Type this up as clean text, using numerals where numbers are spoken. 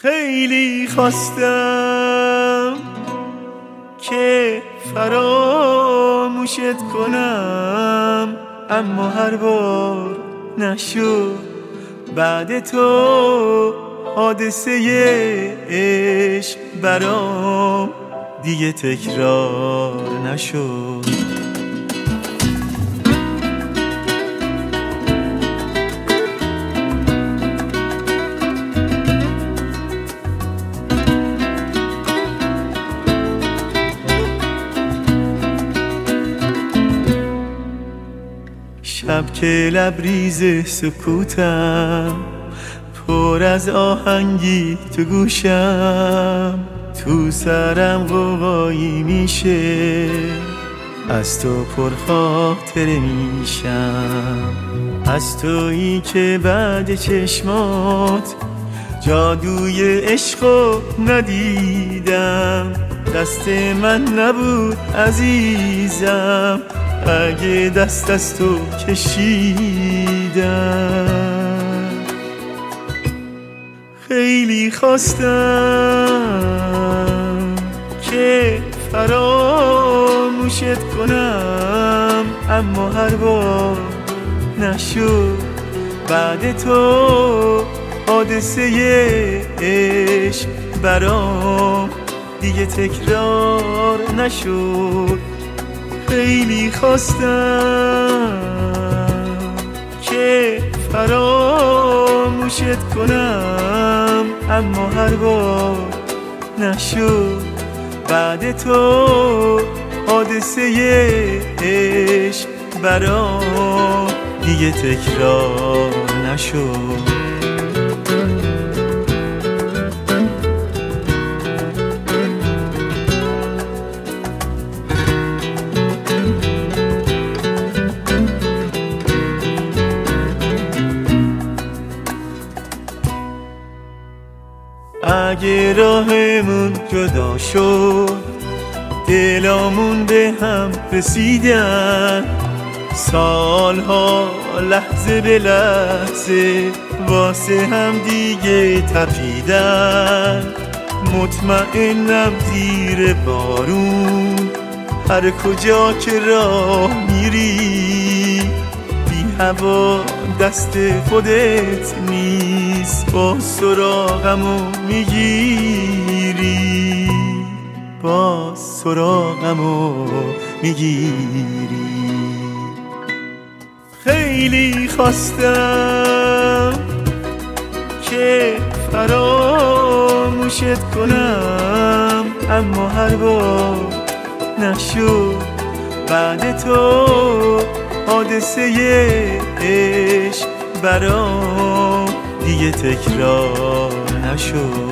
خیلی خواستم که فراموشت کنم، اما هر بار نشد. بعد تو حادثه عشق برام دیگه تکرار نشد. شب که لبریز سکوتم، پر از آهنگی تو گوشم، تو سرم غوغایی میشه، از تو پرخاطره میشم. از تویی که بعد چشمات جادوی عشقو ندیدم. دست من نبود عزیزم اگه دست از تو کشیدم. خیلی خواستم که فراموشت کنم، اما هر بار نشد. بعد تو حادثه عشق برام دیگه تکرار نشد. خیلی خواستم که فراموشت کنم، اما هر بار نشد. بعد تو حادثه عشق برام دیگه تکرار نشد. اگه راهمون جدا شد، دلامون به هم رسیدن، سالها لحظه به لحظه واسه هم دیگه تپیدن. مطمئنم زیر بارون هر کجا که راه میری، بی هوا دست خودت نیست، با سراغمو میگیری، با سراغمو میگیری. خیلی خواستم که فراموشت کنم، اما هر بار نشد. بعد تو حادثه عشق برام دیگه تکرار نشد.